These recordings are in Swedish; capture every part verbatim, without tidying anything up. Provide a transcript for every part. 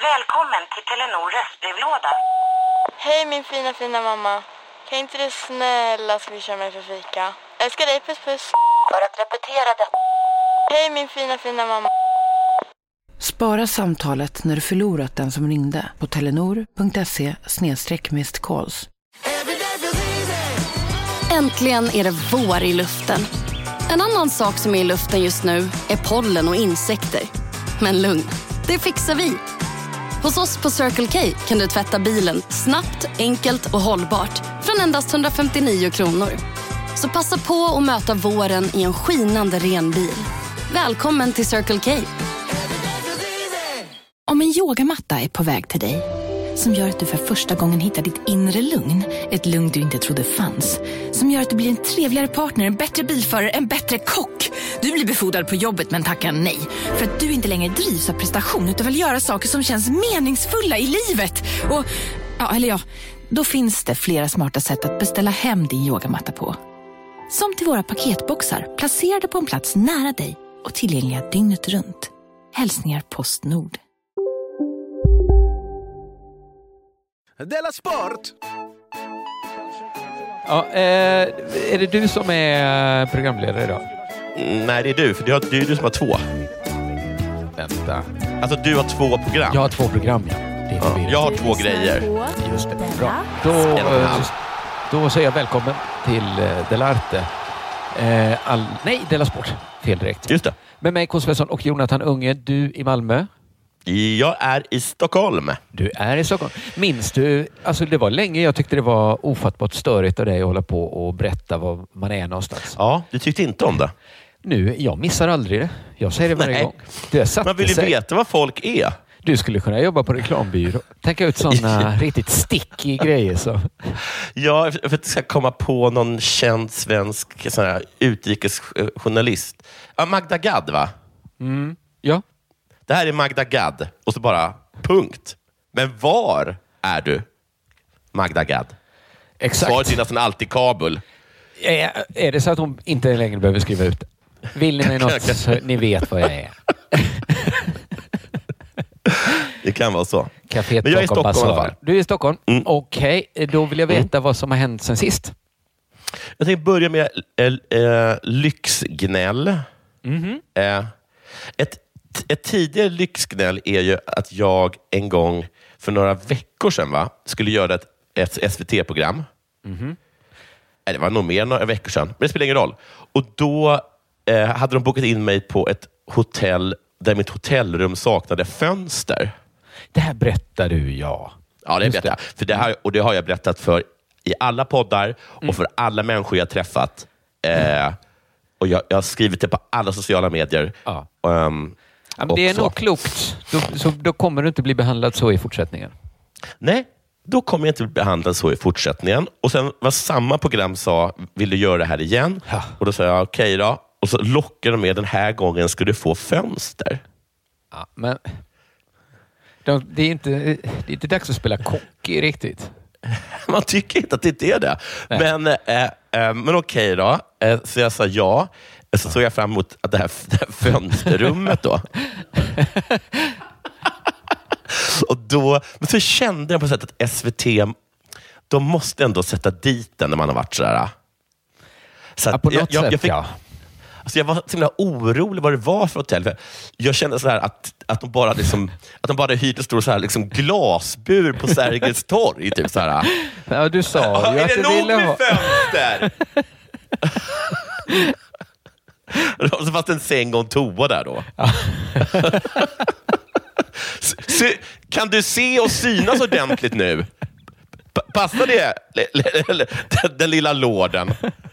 Välkommen till Telenor röstbrevlåda. Hej min fina fina mamma. Kan inte du snälla swisha mig för fika? Älskar dig, puss puss. För att repetera det. Hej min fina fina mamma. Spara samtalet när du förlorat den som ringde på telenor.se snedstreck missed calls. Äntligen är det vår i luften. En annan sak som är i luften just nu är pollen och insekter. Men lugn, det fixar vi. Hos oss på Circle K kan du tvätta bilen snabbt, enkelt och hållbart från endast hundrafemtionio kronor. Så passa på att möta våren i en skinande ren bil. Välkommen till Circle K. Om en yogamatta är på väg till dig, som gör att du för första gången hittar ditt inre lugn, ett lugn du inte trodde fanns, som gör att du blir en trevligare partner, en bättre bilförare, en bättre kock. Du blir befordrad på jobbet men tackar nej, för att du inte längre drivs av prestation utan vill göra saker som känns meningsfulla i livet. Och, ja, eller ja, då finns det flera smarta sätt att beställa hem din yogamatta på. Som till våra paketboxar, placerade på en plats nära dig och tillgängliga dygnet runt. Hälsningar Postnord. Della Sport! Ja, eh, är det du som är programledare idag? Mm, nej, det är du, för det är du, du som har två. Vänta. Alltså, du har två program. Jag har två program, ja. Det är ja, jag har två grejer. Just det, bra. Då, eh, då säger jag välkommen till eh, Delarte. Eh, all, nej, Della Sport. Fel direkt. Just det. Med mig, K. Svensson och Jonathan Unge. Du i Malmö. Jag är i Stockholm. Du är i Stockholm. Minns du, alltså det var länge jag tyckte det var ofattbart störigt av dig att hålla på och berätta var man är någonstans. Ja, du tyckte inte om det. Nu, jag missar aldrig det. Jag säger det varje Nej. gång. Det man vill ju sig. veta vad folk är. Du skulle kunna jobba på reklambyrå. Tänka ut sådana riktigt sticky grejer. Så. Ja, för att jag ska komma på någon känd svensk sån här utrikesjournalist. Ja, Magda Gad, va? Mm. Ja. Det här är Magda Gad. Och så bara, punkt. Men var är du, Magda Gad? Exakt. Svaret är nästan alltid Kabul. Är, är det så att hon inte längre behöver skriva ut? Vill ni mig något så ni vet vad jag är? Det kan vara så. Café Men jag är i Stockholm i alla fall. Du är i Stockholm? Mm. Okej, okay. Då vill jag veta mm. vad som har hänt sen sist. Jag tänkte börja med äh, äh, lyxgnäll. Mm-hmm. Äh, ett, ett tidigare lyxgnäll är ju att jag en gång för några veckor sedan va, skulle göra ett, ett S V T-program. Mm-hmm. Det var nog mer än några veckor sedan, men det spelar ingen roll. Och då äh, hade de bokat in mig på ett hotell där mitt hotellrum saknade fönster. Det här berättar du, ja. Ja, det berättar jag. För det här, och det har jag berättat för i alla poddar och för alla människor jag träffat. Eh, och jag, jag har skrivit det på alla sociala medier. Ja. Um, ja, men det är nog klokt. Då, så, då kommer du inte bli behandlad så i fortsättningen. Nej, då kommer jag inte bli behandlad så i fortsättningen. Och sen var samma program sa, vill du göra det här igen? Ja. Och då sa jag, okej okay då. Och så lockade de med, den här gången ska du få fönster. Ja, men de, det, är inte, det är inte dags att spela kock riktigt. Man tycker inte att det är det. Nej. Men, äh, äh, men okej då. Äh, så jag sa ja. Så såg jag fram emot att det här, det här fönsterrummet då. Och då. Men så kände jag på sätt att S V T, de måste ändå sätta dit den när man har varit sådär. Så ja, på något jag, jag, sätt, jag fick, ja. Alltså jag var så himla orolig vad det var för hotell. Jag kände så här att, att de bara liksom, att de bara hyrde stor så här liksom glasbur på Sergels torg. Typ så här. Ja, du sa ju är att det du nog ville med ha... fönster? Så fast en säng och en toa där då. Ja. Så, kan du se och synas ordentligt nu? P- passar det den, den lilla låden?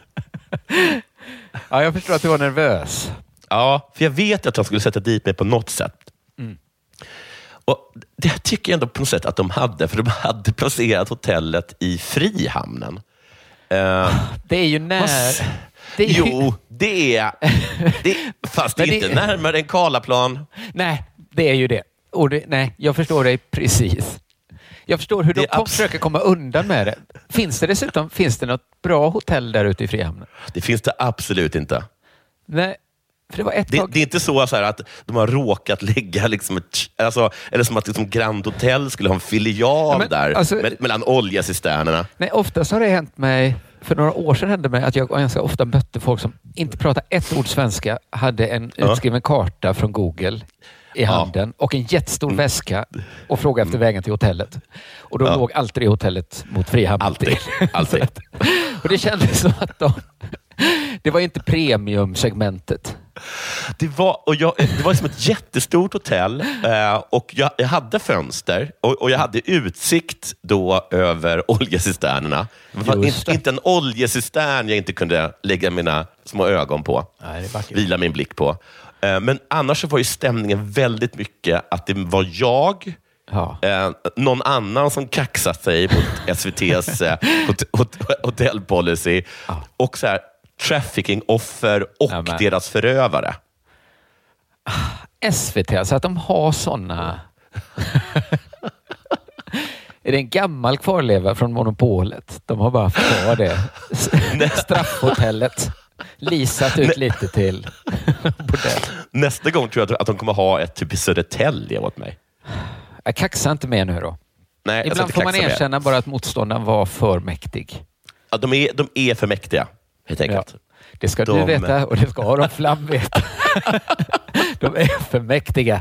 Ja, jag förstår att du var nervös. Ja, för jag vet att de skulle sätta dit mig på något sätt. Mm. Och det tycker jag ändå på något sätt att de hade, för de hade placerat hotellet i Frihamnen. Uh, det är ju när... Det är ju... Jo, det är... Det, fast det är inte det... närmare än Karlaplan. Nej, det är ju det. Och det, nej, jag förstår dig precis. Jag förstår hur de kom, abs- försöker komma undan med det. Finns det dessutom finns det något bra hotell där ute i Frihamnen? Det finns det absolut inte. Nej, För det, var ett det, tag... det är inte så, så här att de har råkat lägga liksom ett, alltså, eller som att liksom Grand Hotel skulle ha en filial ja, men, där alltså, med, mellan oljecisternerna. Nej, oftast har det hänt mig, för några år sedan hände mig att jag ganska ofta mötte folk som inte pratade ett ord svenska, hade en ja. utskriven karta från Google i handen ja. och en jättestor mm. väska och frågade efter vägen till hotellet. Och då ja. låg alltid det hotellet mot Frihamn. Alltid. alltid. Och det kändes som att de... Det var inte premiumsegmentet. Det var, och jag, det var liksom ett jättestort hotell eh, och jag, jag hade fönster och, och jag hade utsikt då över oljecisternerna. Det var inte, inte en oljecistern jag inte kunde lägga mina små ögon på. Nej, det vila min blick på. Eh, men annars så var ju stämningen väldigt mycket att det var jag, ja. eh, någon annan som kaxat sig mot S V T:s eh, hot, hot, hotellpolicy ja. och så här trafficking-offer och ja, men... deras förövare. S V T, alltså att de har såna... Är det en gammal kvarleva från monopolet? De har bara kvar det. Straffhotellet. Lisat ut lite till bordell. Nästa gång tror jag att de kommer ha ett typ i Södertälje åt mig. Jag kaxar inte med nu då. Nej, ibland får man erkänna med. bara att motståndaren var för mäktig. Ja, de är, de är för mäktiga. Helt enkelt. Ja, det ska de... du veta och det ska de Flam veta. De är för mäktiga.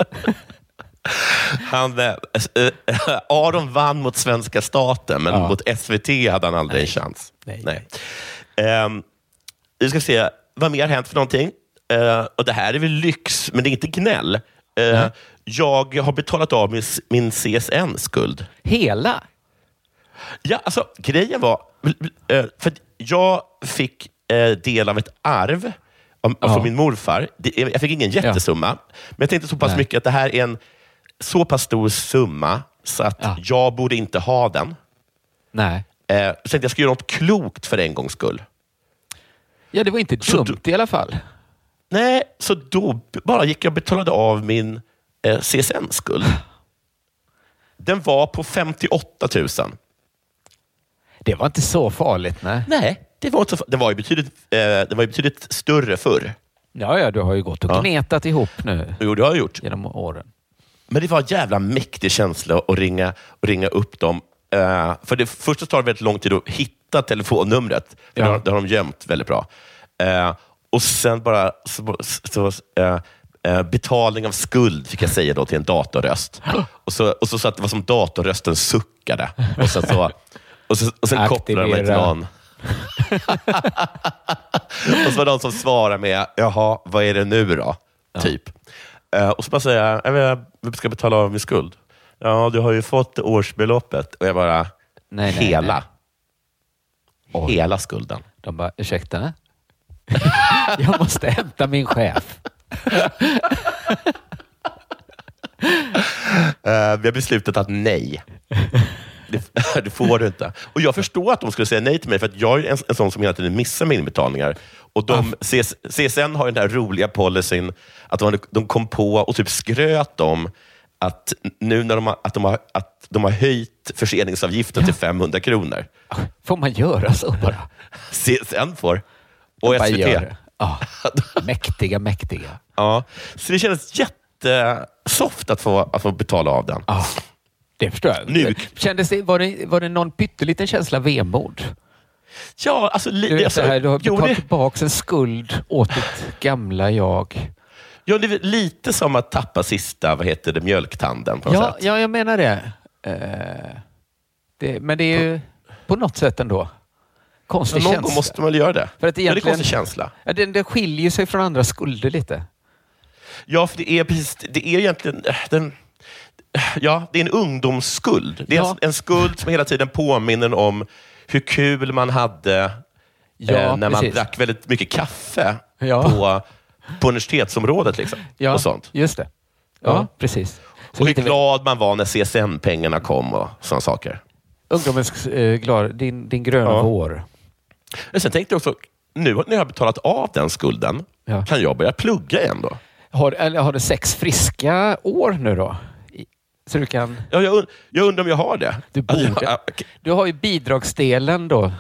Han, äh, äh, Aron vann mot svenska staten, men ja. mot S V T hade han aldrig Nej. en chans. Nej. Nej. Um, vi ska se, vad mer har hänt för någonting? Uh, och det här är väl lyx, men det är inte gnäll. Uh, mm. Jag har betalat av min, min C S N-skuld. Hela? Ja, alltså grejen var... Uh, för jag fick uh, del av ett arv om, ja. från min morfar. Jag fick ingen jättesumma, ja. men jag tänkte så pass Nej. mycket att det här är en så pass stor summa så att ja. jag borde inte ha den. Nej. Eh, så tänkte jag skulle göra något klokt för en gångs skull. Ja, det var inte så dumt då, i alla fall. Nej, så då bara gick jag och betalade av min eh, C S N-skuld. Den var på femtioåtta tusen. Det var inte så farligt, nej. Nej, det var inte så, det var ju betydligt, eh, det var ju betydligt större förr. Ja, ja, du har ju gått och ja. gnetat ihop nu. Jo, det har jag gjort. Genom åren. Men det var en jävla mäktig känsla att ringa, att ringa upp dem. Uh, för det första tar det väldigt lång tid att hitta telefonnumret. För ja. det har de gömt väldigt bra. Uh, och sen bara så, så, uh, uh, betalning av skuld fick jag säga då till en datorröst. och, så, och så så att det var som datorrösten suckade. Och sen, så, och så, och sen kopplade de till någon. och så var det någon som svarade med, jaha, vad är det nu då? Ja. Typ. Uh, och så bara säger jag, jag ska betala av min skuld. Ja, du har ju fått årsbeloppet. Och jag bara, nej, nej, hela. Nej. Hela skulden. De bara, ursäkta? jag måste hämta min chef. uh, vi har beslutat att nej. Det, det får du inte. Och jag förstår att de skulle säga nej till mig, för att jag är en, en sån som hela tiden missar mina inbetalningar. Och de, C S N har ju den här roliga policyn att de, de kom på och typ skröt om att nu när de har, att de har, att de har höjt förseningsavgiften ja. till femhundra kronor. Får man göra så bara? C S N får. Och S V T. Ja. Mäktiga, mäktiga. Ja. Så det kändes jättesoft att få, att få betala av den. Ja. Det förstår jag. Nu. Kändes det, var, det, var det någon pytteliten känsla av vemod? Ja, alltså... Li, du, vet alltså det här, du har betalat det... tillbaka en skuld åt ditt gamla jag. Ja, det är lite som att tappa sista, vad heter det, mjölktanden på något ja, sätt. Ja, jag menar det. Uh, det. Men det är ju på, på något sätt ändå konstig ja, någon känsla. Gång måste man göra det. För att egentligen, det är konstig känsla. Ja, den, den skiljer sig från andra skulder lite. Ja, för det är precis, det är egentligen... Den, ja, det är en ungdomsskuld. Det är ja. en, en skuld som hela tiden påminner om hur kul man hade ja, eh, när precis. man drack väldigt mycket kaffe ja. på, på universitetsområdet. Liksom, ja, och sånt. Just det. Ja, ja. precis. Så och hur glad vi... man var när C S N-pengarna kom och sådana saker. Ungdomens äh, glad, din, din gröna ja. vår. Men sen tänkte jag också, nu när jag har betalat av den skulden, ja. kan jag börja plugga igen då? Har, eller har du sex friska år nu då? Så du kan... Ja, jag, jag undrar om jag har det. Du, borde. du har ju bidragsdelen då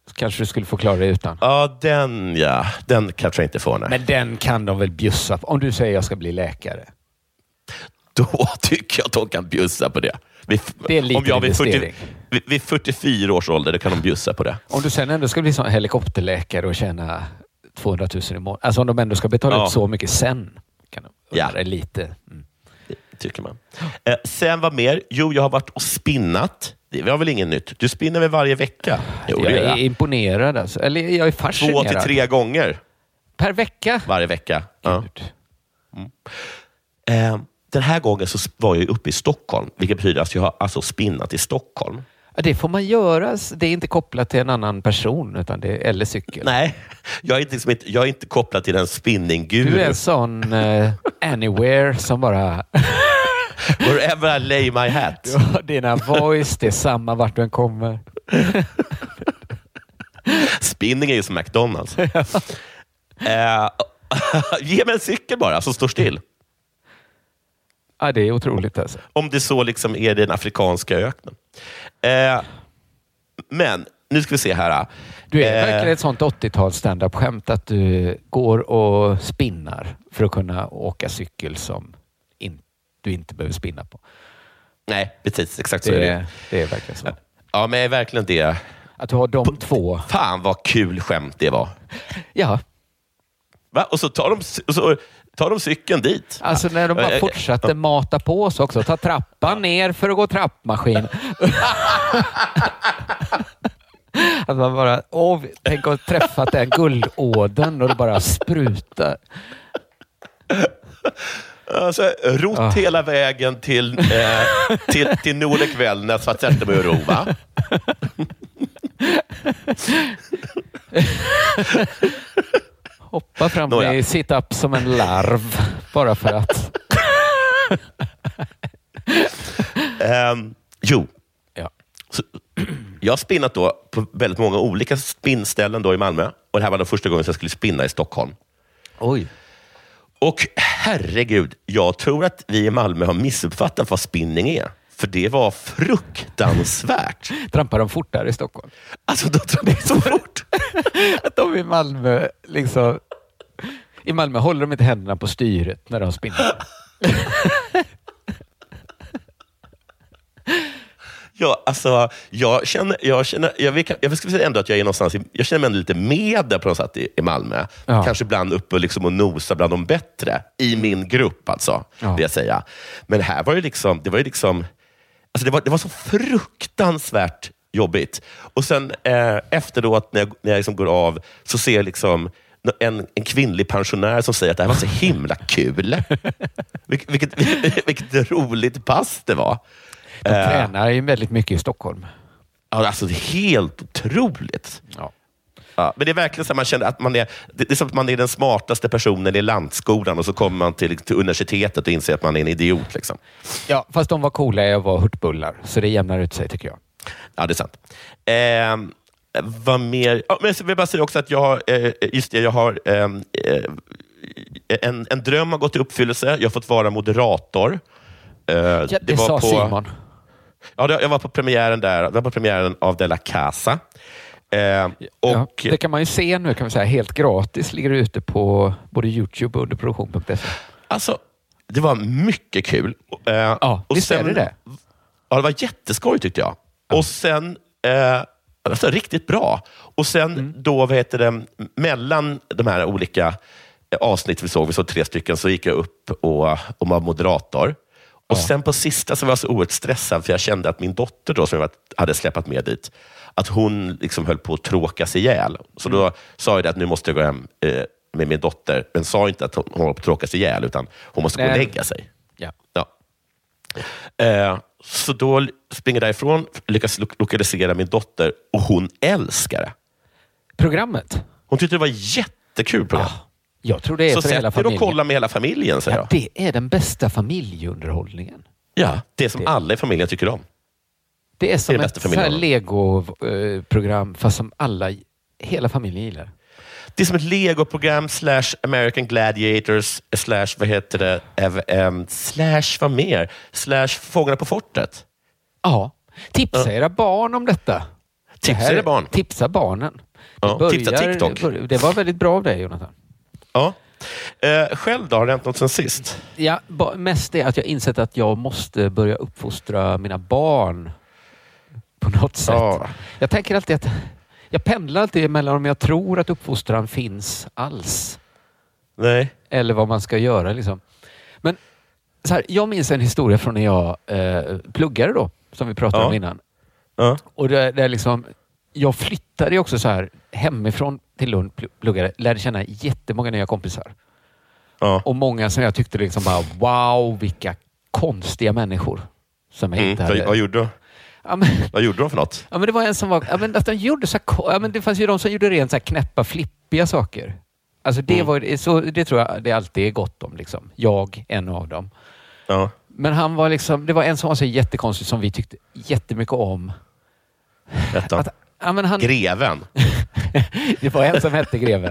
Så kanske du skulle få klara dig utan. Ja, den ja. Den kanske jag inte får. Nej. Men den kan de väl bjussa på. Om du säger jag ska bli läkare. Då tycker jag att de kan bjussa på det. Vi, det är lite om jag vid, fyrtio, vid, vid fyrtiofyra års ålder, då kan de bjussa på det. Om du sen ändå ska bli sån helikopterläkare och tjäna tvåhundratusen i månaden. Alltså om de ändå ska betala ja. ut så mycket sen. Kan de ja. lite. Mm. Det tycker man. Eh, sen vad mer? Jo, jag har varit och spinnat. Det var väl inget nytt. Du spinner väl varje vecka? Jo, jag det är jag. imponerad. Alltså. Eller jag är fascinerad. Två till tre gånger. Per vecka? Varje vecka. Ja. Mm. Eh, den här gången så var jag uppe i Stockholm. Vilket betyder att jag har alltså spinnat i Stockholm. Ja, det får man göra. Det är inte kopplat till en annan person utan det är, eller cykel. Nej, jag är inte, liksom inte, jag är inte kopplad till en spinningguru. Du är en sån uh, anywhere som bara... Wherever I lay my hat. Du har dina voice, det är samma vart du än kommer. Spinning är ju som McDonalds. uh, ge mig en cykel bara som står still. Ja, det är otroligt alltså. Om det så liksom är den afrikanska öknen. Uh, men, nu ska vi se här. Du är uh, verkligen ett sånt åttio-tals stand-up-skämt att du går och spinnar för att kunna åka cykel som in, du inte behöver spinna på. Nej, precis. Exakt så det, är det. Är, det är verkligen så. Ja, men är verkligen det. Att du har de P- två. Fan vad kul skämt det var. Ja. Va? Och så tar de, och så tar de cykeln dit. Alltså när de bara fortsatte mata på sig också. Ta trappan ner för att gå trappmaskin. Att man bara, åh, tänk att träffat den guldåden och det bara sprutar. Alltså, rott ah. hela vägen till, eh, till, till Nordek Wellness för att sätta mig och ro, va? Hoppa fram Nåja. i sit-up som en larv. Bara för att... um, jo. Ja. Så, jag har spinnat då på väldigt många olika spinnställen då i Malmö. Och det här var den första gången jag skulle spinna i Stockholm. Oj. Och herregud, jag tror att vi i Malmö har missuppfattat vad spinning är. För det var fruktansvärt. Trampar de fort där i Stockholm? Alltså, de trampar så fort. Att de i Malmö liksom... I Malmö håller de inte händerna på styret när de spinner. Ja, alltså, jag känner, jag känner, jag vill, jag skulle säga ändå att jag är någonstans, jag känner mig ändå lite med där på något sätt i, i Malmö. Ja. Kanske ibland uppe liksom och nosa bland de bättre i min grupp, alltså, ja. vill jag säga. Men här var ju liksom, det var ju liksom, alltså det var, det var så fruktansvärt jobbigt. Och sen eh, efteråt när jag, när jag liksom går av så ser jag liksom en, en kvinnlig pensionär som säger att det här var så himla kul. Vilket, vilket, vilket roligt pass det var. De uh, tränar ju väldigt mycket i Stockholm. Ja, alltså det är helt otroligt. Ja. Ja, men det är verkligen så att man känner att man är, det är som att man är den smartaste personen i lantskolan och så kommer man till, till universitetet och inser att man är en idiot. Liksom. Ja, fast de var coola och var hurtbullar. Så det jämnar ut sig, tycker jag. Ja, det är sant. Eh, vad mer? Ja, men jag vill bara säga också att jag, eh, just det, jag har eh, en, en dröm har gått i uppfyllelse. Jag har fått vara moderator. Eh, ja, det, det var sa på, Simon. Ja, jag var på premiären där. Jag var på premiären av De La Casa. Eh, och ja, det kan man ju se nu, kan man säga. Helt gratis ligger det ute på både YouTube och underproduktion punkt se. Alltså, det var mycket kul. Eh, ja, och visst sen, är det det? Ja, det var jätteskoj tyckte jag. Ja. Och sen, eh, alltså, riktigt bra. Och sen mm. då, vad heter det, mellan de här olika avsnitt vi såg, vi såg tre stycken, så gick jag upp och, och var moderator. Och ja. sen på sista så var jag så oerhört stressad för jag kände att min dotter då, som jag hade släppt med dit, att hon liksom höll på att tråkas ihjäl. Så då sa jag det att nu måste jag gå hem eh, med min dotter. Men sa inte att hon håller på att tråkas ihjäl, utan hon måste Nej. gå och lägga sig. Ja. Ja. Eh, så då springer jag därifrån, lyckas lo- lokalisera min dotter och hon älskar det. Programmet? Hon tyckte det var jättekul program. Ah. Jag tror det är så för hela familjen. Så och kolla med hela familjen, säger ja, det är den bästa familjeunderhållningen. Ja, det som det. alla i familjen tycker om. Det är som det är ett Lego-program fast som alla, hela familjen gillar. Det är som ett Lego-program slash American Gladiators slash, vad heter det, um, slash vad mer? Slash Fångarna på fortet. Ja, tipsa era barn om detta. Tipsa det barn. Tipsa barnen. Ja, börjar, tipsa TikTok. Börjar, det var väldigt bra av dig, Jonathan. Ja. Eh, själv då, har det hänt något sen sist? Ja, ba, mest är att jag insett att jag måste börja uppfostra mina barn på något sätt. Ja. Jag tänker alltid att jag pendlar alltid mellan om jag tror att uppfostran finns alls. Nej. Eller vad man ska göra liksom. Men så här, jag minns en historia från när jag eh, pluggade då, som vi pratade Ja. om innan. Ja. Och det, det är liksom, jag flyttade ju också så här hemifrån till Lund, pluggade, lärde känna jättemånga nya kompisar. Ja. Och många som jag tyckte liksom bara, wow, vilka konstiga människor. Som jag Mm. inte hade. Vad, vad gjorde du? Ja, men, Vad gjorde de för något? ja, men det var en som var, ja, men att de gjorde så här, ja, men det fanns ju de som gjorde rent så här knäppa, flippiga saker. Alltså det Mm. var, så det tror jag det alltid är gott om liksom. Jag, en av dem. Ja. Men han var liksom, det var en som var så jättekonstig som vi tyckte jättemycket om. Detta. Att, ja, men han, Greven. det var en som hette Greven.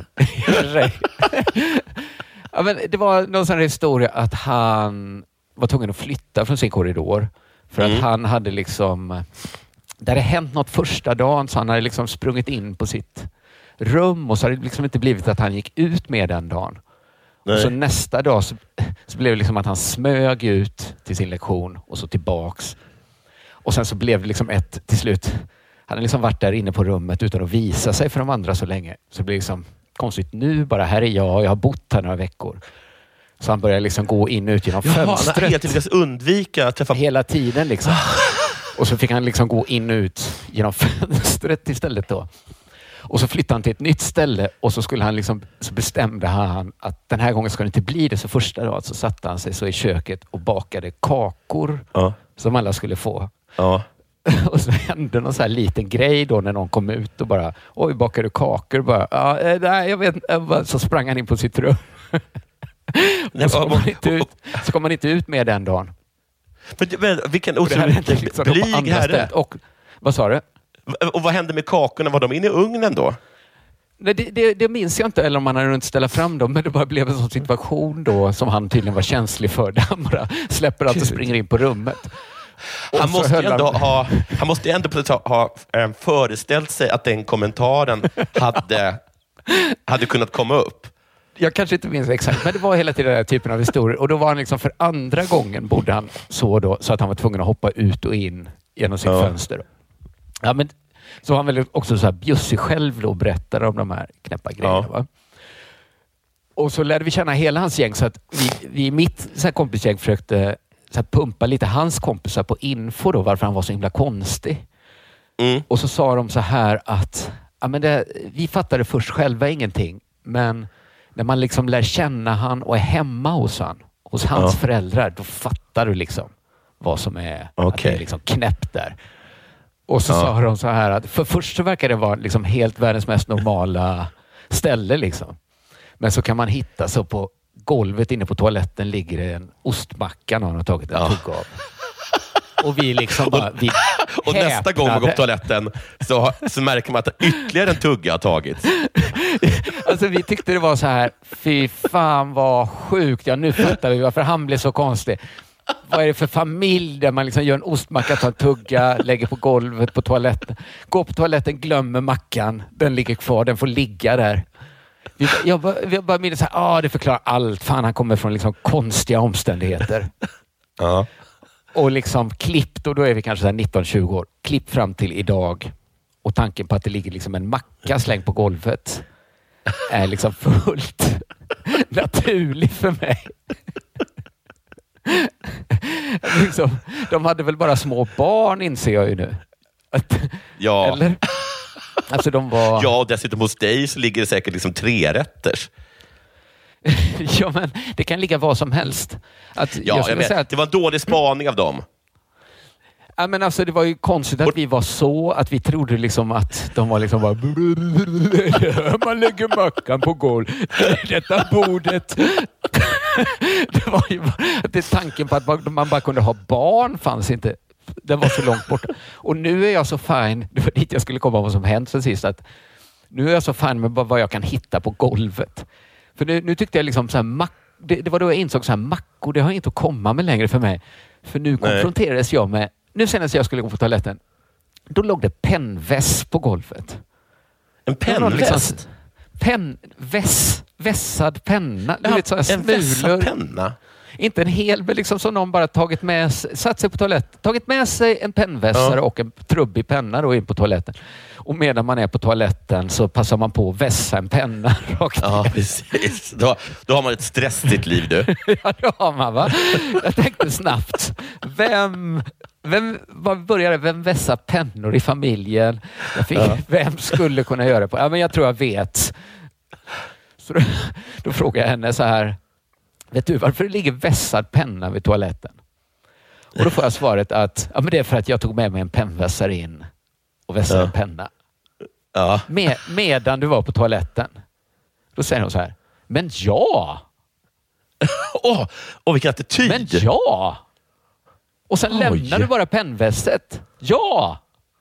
Ja, men det var någon sån här historia att han var tvungen att flytta från sin korridor. För Mm. att han hade liksom... Det hade hänt något första dagen så han hade liksom sprungit in på sitt rum och så hade det liksom inte blivit att han gick ut med den dagen. Och så nästa dag så, så blev det liksom att han smög ut till sin lektion och så tillbaks. Och sen så blev det liksom ett till slut. Han hade liksom varit där inne på rummet utan att visa sig för de andra så länge. Så det blev liksom konstigt. Nu bara, här är jag, jag har bott här några veckor. Så han började liksom gå in och ut genom Jaha, fönstret. han har helt lyckats undvika att träffa... Hela tiden liksom. Och så fick han liksom gå in och ut genom fönstret istället då. Och så flyttade han till ett nytt ställe och så skulle han liksom, så bestämde han att den här gången ska det inte bli det. Så första dagen så satte han sig så i köket och bakade kakor Ja. som alla skulle få. Ja. Och så hände någon så här liten grej då när någon kom ut och bara, oj, bakar du kakor? Bara, ja, eh, nej, jag vet inte. Så sprang han in på sitt rum. Och så kom man inte ut, så kom man inte ut med den dagen. Men, men vilken Och det här hände otroligt liksom på blyg andra herre. stället. Och, vad sa du? Och vad hände med kakorna? Var de inne i ugnen då? Nej, det, det, det minns jag inte, eller om han hade inte ställa fram dem, men det bara blev en sån situation då som han tydligen var känslig för. Där han bara släpper allt och springer in på rummet. Och Han så måste, höll ju ändå han- ha, han måste ju ändå på ett sätt ha eh, föreställt sig att den kommentaren hade, hade kunnat komma upp. Jag kanske inte minns exakt, men det var hela tiden den här typen av historier. Och då var han liksom för andra gången bodde han så då, så att han var tvungen att hoppa ut och in genom sitt Ja. fönster. Ja, men så var han väl också så här bjussig själv då och berättade om de här knäppa grejerna. Ja. Va? Och så lärde vi känna hela hans gäng, så att vi, vi i mitt så här kompisgäng försökte så här pumpa lite hans kompisar på info då, varför han var så himla konstig. Mm. Och så sa de så här att ja, men det, vi fattade först själva ingenting, men när man liksom lär känna han och är hemma hos han, hos hans Ja. föräldrar, då fattar du liksom vad som är, att Okej. det är liksom knäppt där. Och så Ja. sa de så här att för först så verkar det vara liksom helt världens mest normala ställe liksom. Men så kan man hitta så på golvet inne på toaletten ligger det en ostmacka någon har tagit en Ja. tugga av. Och vi liksom bara... Vi Och nästa gång man går på häpnade. toaletten så, så märker man att ytterligare en tugga har tagits. Alltså vi tyckte det var så här, fy fan vad sjukt. Ja, nu fattar vi varför han blev så konstig. Vad är det för familj där man liksom gör en ostmacka, tar en tugga, lägger på golvet på toaletten. Går på toaletten, glömmer mackan. Den ligger kvar, den får ligga där. Vi, jag, bara- jag bara minns så här, ah, det förklarar allt. Fan, han kommer från liksom konstiga omständigheter. Ja. Och liksom klippt, och då är vi kanske så här nitton tjugo år. Klipp fram till idag. Och tanken på att det ligger liksom en macka slängd på golvet är liksom fullt naturlig för mig. liksom, de hade väl bara små barn, inser jag ju nu. Att, Ja. Eller? Alltså de var... Ja, och dessutom hos dig så ligger det säkert liksom trerätters. ja, men det kan ligga vad som helst. Att, Ja, jag jag skulle vet. säga att Det var en dålig spaning av dem. Ja, men alltså, det var ju konstigt att vi var så, att vi trodde liksom att de var liksom bara man lägger mackan på golv, detta bordet. Det var ju det, tanken på att man bara kunde ha barn fanns inte. Den var så långt bort. Och nu är jag så fine, det var dit jag skulle komma vad som hänt sen sist, att nu är jag så fine med vad jag kan hitta på golvet. För nu, nu tyckte jag liksom så här, mack, det, det var då jag insåg så här, mackor, det har inte att komma med längre för mig. För nu konfronterades jag med, nu senast jag skulle gå på toaletten, Då låg det pennväss på golvet. En pennväst? Liksom, pennväss. Vässad penna. Ja, vet, en vässad penna? Inte en hel, men liksom som någon bara tagit med sig, satt sig på toaletten, tagit med sig en pennvässare ja. och en trubbig penna då in på toaletten. Och medan man är på toaletten så passar man på att vässa en penna rakt ner. Ja, precis. Då, då har man ett stressigt liv, du. Ja, det har man, va? Jag tänkte snabbt. Vem... Vem, vad började, vem vässar pennor i familjen? Jag fick, ja. Vem skulle kunna göra det på? Ja, men jag tror jag vet. Så då, då frågar jag henne så här. Vet du varför det ligger vässad penna vid toaletten? Och då får jag svaret att ja, men det är för att jag tog med mig en pennvässare in och vässade ja. en penna. Ja. Med, medan du var på toaletten. Då säger hon så här. Men ja! Åh, oh, oh, vilken attityd! Men ja! Och sen Oj. lämnar du bara pennvässet. Ja!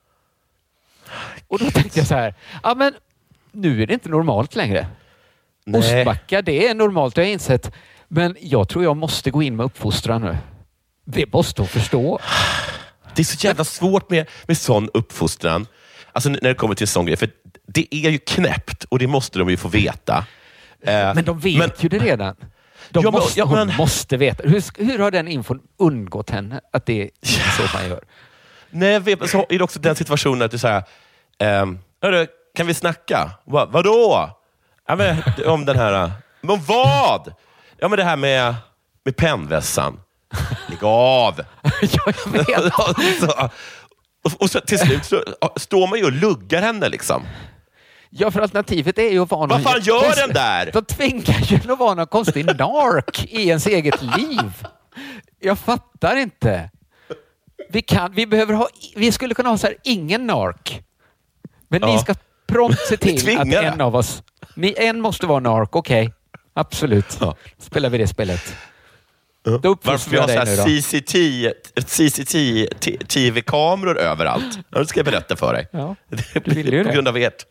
Och då tänkte jag så här. Ja, men nu är det inte normalt längre. Nej. Ostbacka, det är normalt. Jag har insett. Men jag tror jag måste gå in med uppfostran nu. Det måste hon förstå. Det är så jävla svårt med, med sån uppfostran. Alltså när det kommer till sån grej. För det är ju knäppt och det måste de ju få veta. Men de vet men, ju det redan. De ja, måste, ja, men, hon måste veta. Hur, hur har den infon undgått henne att det är så man gör? Nej, så är det också den situationen att du säger ehm, hörru, kan vi snacka? Va, vadå? Ja, men, om den här... Men vad? Ja, men det här med, med pennvässan. Lägg av! Ja, jag vet. så, och, och så, till slut så står man ju och luggar henne liksom. Ja, för alternativet är ju att vara någon... Vad fan gör konst... den där? De tvingar ju att vara någon konstig nark i ens eget liv. Jag fattar inte. Vi, kan, vi, behöver ha, vi skulle kunna ha så här, ingen nark. Men ja. Ni ska prompt se till att en av oss... Ni, en måste vara nark, okej. Okay. Absolut. Ja. Spelar vi det spelet. Uh. Varför vi har så här C C T V-kameror överallt. Ja, det ska jag berätta för dig. Ja, det blir på grund av ert.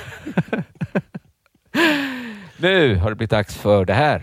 Nu har det blivit dags för det här.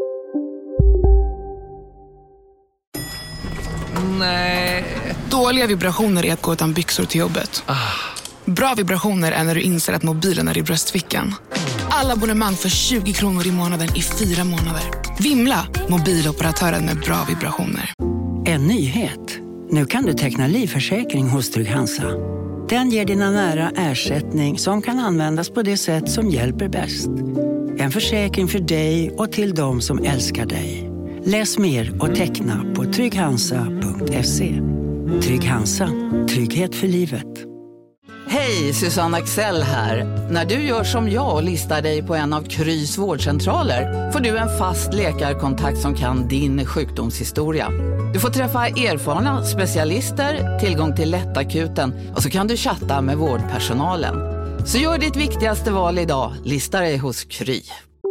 Nej. Dåliga vibrationer är att gå utan byxor till jobbet. Ah. Bra vibrationer är när du inser att mobilen är i bröstfickan. Alla abonnemang för tjugo kronor i månaden i fyra månader. Vimla, mobiloperatören med bra vibrationer. En nyhet. Nu kan du teckna livförsäkring hos Trygg-Hansa. Den ger dina nära ersättning som kan användas på det sätt som hjälper bäst. En försäkring för dig och till de som älskar dig. Läs mer och teckna på trygghansa punkt se. Trygg-Hansa. Trygghet för livet. Hej, Susanne Axel här. När du gör som jag och listar dig på en av Krys vårdcentraler får du en fast läkarkontakt som kan din sjukdomshistoria. Du får träffa erfarna specialister, tillgång till lättakuten och så kan du chatta med vårdpersonalen. Så gör ditt viktigaste val idag, lista dig hos Kry.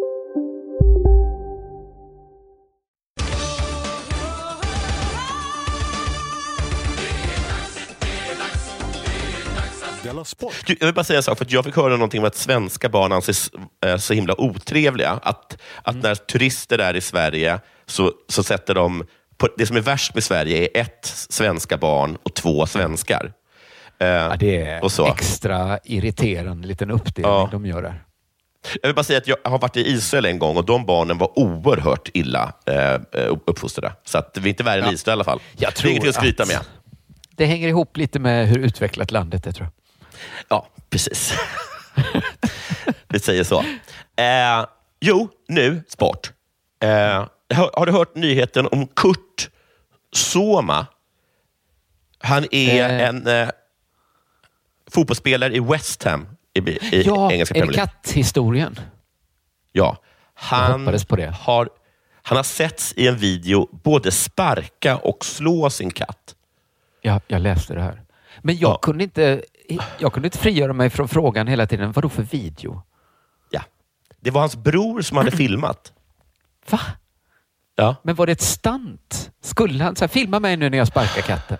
Jag vill bara säga en sak, för att jag fick höra någonting om att svenska barn anses eh, så himla otrevliga. Att, att mm. när turister är i Sverige så, så sätter de... På, det som är värst med Sverige är ett svenska barn och två svenskar. Eh, ja, det är och så. Extra irriterande liten uppdelning ja. De gör där. Jag vill bara säga att jag har varit i Israel en gång och de barnen var oerhört illa eh, uppfostrade. Så att vi är inte värre än ja. Israel i alla fall. Jag tror det är ingenting att skryta att med. Det hänger ihop lite med hur utvecklat landet är, tror jag. Ja, precis. Vi säger så. Eh, jo, nu sport. Eh, har, har du hört nyheten om Kurt Soma? Han är eh. en eh, fotbollsspelare i West Ham i, i ja, engelska Premier League. Ja, katthistorien. Ja, han på det. har han har setts i en video både sparka och slå sin katt. Ja, jag läste det här. Men jag ja. kunde inte jag kunde inte frigöra mig från frågan hela tiden. Vad då för video? Ja, det var hans bror som hade filmat. Va? Ja. Men var det ett stunt? Skulle han så här, filma mig nu när jag sparkar katten?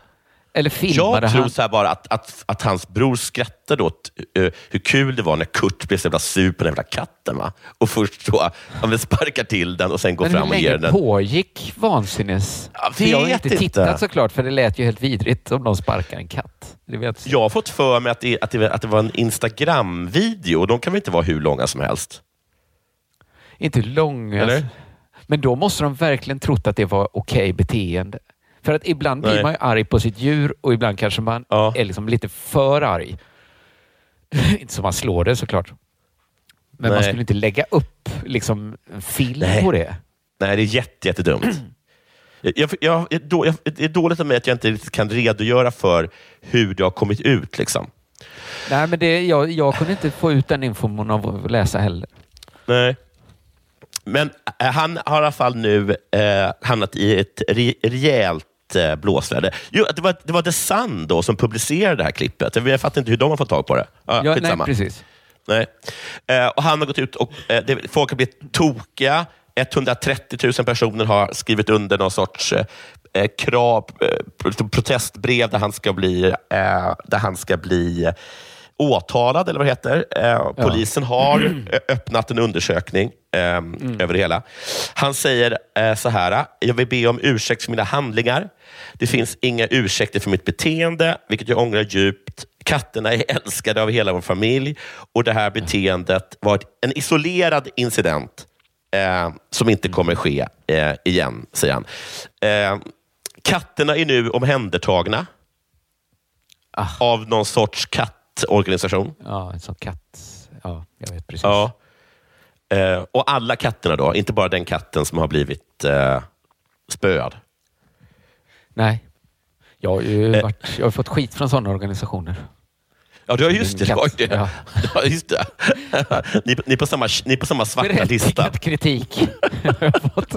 Eller filmade Jag tror han? så här bara att, att, att hans bror skrattade åt uh, hur kul det var när Kurt blev så jävla sur på den jävla katten. Va? Och först så han sparkar till den och sen går Men fram och ger den. Men hur länge pågick vansinnes? Jag, för jag har inte tittat inte. såklart, för det lät ju helt vidrigt om de sparkar en katt. Det vet jag har fått för mig att det, att det, att det var en Instagram-video. De kan väl inte vara hur långa som helst? Inte långa. Eller? Men då måste de verkligen trott att det var okej beteende. För att ibland blir Nej. man ju arg på sitt djur och ibland kanske man ja. är liksom lite för arg. Inte så man slår det såklart. Men Nej. man skulle inte lägga upp liksom en film Nej. på det. Nej, det är jätte, jättedumt. jag, jag, jag, jag, det är dåligt av mig att jag inte riktigt kan redogöra för hur det har kommit ut. Liksom. Nej, men det, jag, jag kunde inte få ut den infon av att läsa heller. Nej. Men eh, han har i alla fall nu eh, hamnat i ett re, rejält eh, blåsväder. Jo, det var, det var The Sun då som publicerade det här klippet. Jag fattar inte hur de har fått tag på det. Ah, ja, nej, precis. Nej. Eh, och han har gått ut och eh, det, folk har blivit tokiga. etthundratrettio tusen personer har skrivit under någon sorts eh, krav, eh, protestbrev där han ska bli, eh, där han ska bli åtalad, eller vad det heter. Eh, polisen ja. har öppnat en undersökning eh, mm. över det hela. Han säger eh, så här: jag vill be om ursäkt för mina handlingar. Det finns inga ursäkter för mitt beteende, vilket jag ångrar djupt. Katterna är älskade av hela vår familj och det här beteendet var en isolerad incident eh, som inte kommer ske eh, igen, säger han. Eh, katterna är nu omhändertagna ah. av någon sorts kattorganisation. Ja, en sån katt. Ja, jag vet precis. Ja. Eh, och alla katterna då, inte bara den katten som har blivit eh, spöad. Nej. Jag har ju eh. varit, jag har fått skit från sådana organisationer. Ja, du har just det. Det, var det. Ja. Ja, just det. Ni, ni, på samma, ni på samma svarta Berättigad lista. kritik har jag fått.